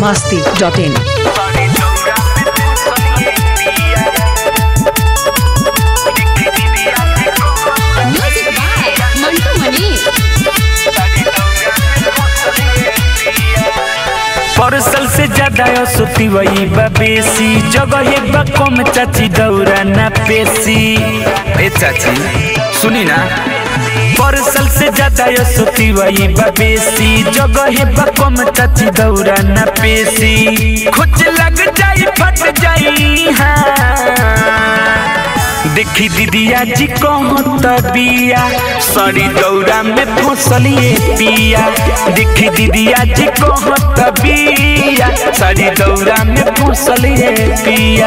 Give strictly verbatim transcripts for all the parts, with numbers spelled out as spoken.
masti dot in. Music by Mantu Mani. परसल से ज्यादा सुती वही बेसी जगह बा कम चाची दौरा ना पेशी। ए चाची सुनी ना, परसल से ज्यादा सुती वही बेसी जगह बा कम चाची दौरा ना पेशी। खुच लग जाई फट जाई हाँ देखी दीदिया जी कहत बिया सड़ी दौरा में फसलिए पिया। देखी दीदिया जी कहत बिया सड़ी दौरा में फसलिए पिया।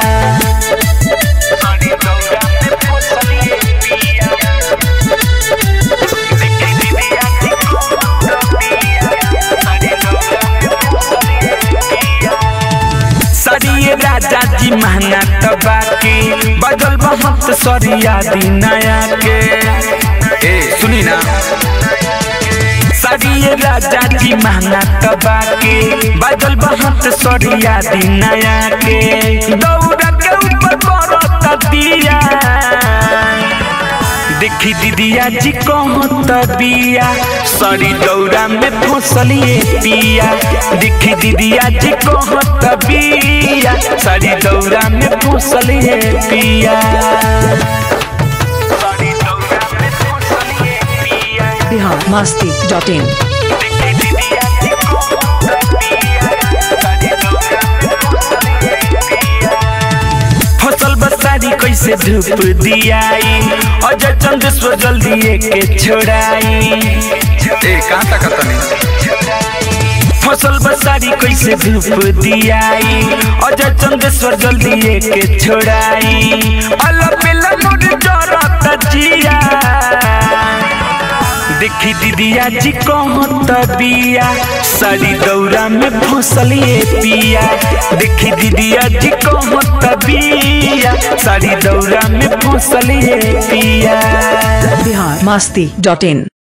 सरिये राजा जी महना तबाके बदल बहुत सरिया दिनाया के। ए सुनी ना, सरिये राजा जी महना तबाके बदल बहुत सरिया दिनाया के। दौड़ा के ऊपर करत दिया देखी दीदिया जी कहत बिया सड़ी दौरा में फसलिए पिया। देखी दीदिया जी कहत बिया सड़ी दौरा में फसलिए पिया। Bihar masti dot in. फसल बसारी कैसे धूप दियाई अजय चंदेश्वर जल्दी के छोड़ाई। ए कहां तक तनी फसल बसारी कैसे धूप दियाई अजय चंदेश्वर जल्दी के छोड़ाई। अल्लाह बेला मोर जरत जिया देखी दीदिया जी कहत बिया सड़ी दौरा में फसलिए पिया। देखी दीदिया जी कहत बिया सड़ी दौरा में फसलिए पिया। Bihar masti dot in.